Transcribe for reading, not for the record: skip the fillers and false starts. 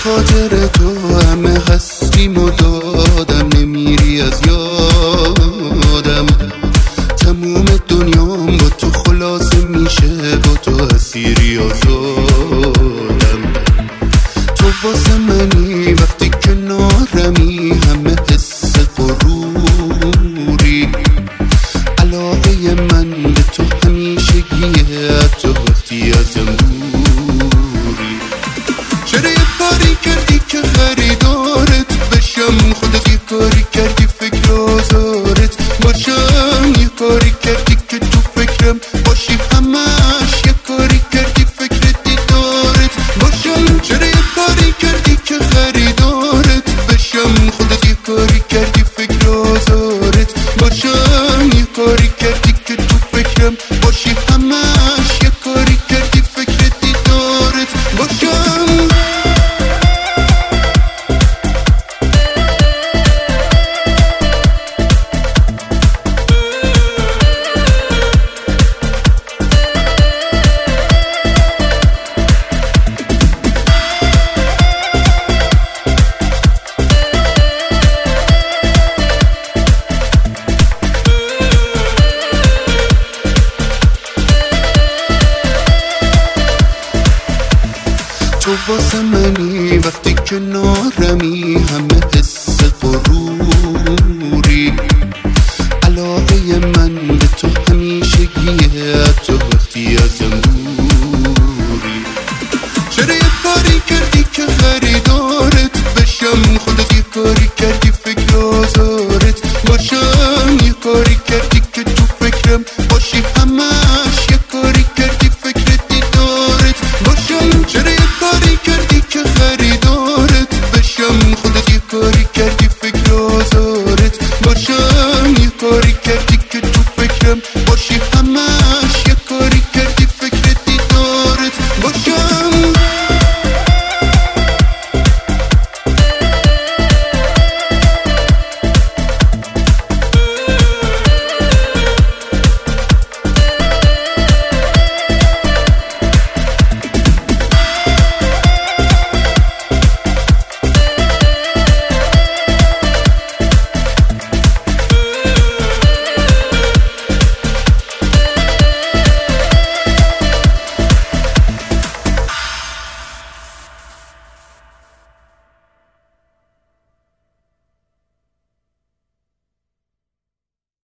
خاطر تو همه هستیم و دادم، نمیری از یادم. تموم دنیام با تو خلاصه میشه، با تو اسیری آزادم. تو واسه منی وقتی کنارمی، همه حس غروری. علاقه من به تو همیشگیه، حتی وقتی ازم دوری. چرا یه کاری کردی که خریدارت بشم؟ خودت یه کاری کردی فکر آزارت باشم. یه کاری کردی که تو فکرم باشی، همش یه کاری کردی فکر دیدارت باشم. چرا یه کاری کردی که خریدارت بشم؟ خودت یه کاری کردی فکر آزارت باشم. یه کاری کردی که تو فکرم باشی، همش یه کاری کردی فکر دیدارت باشم. تو واسه منی وقتی کنارمی، همه حس غروری. علاقه من به تو همیشگیه، حتی وقتی ازم دوری. چرا یه کاری کردی که خریدارت بشم؟ خودت یه کاری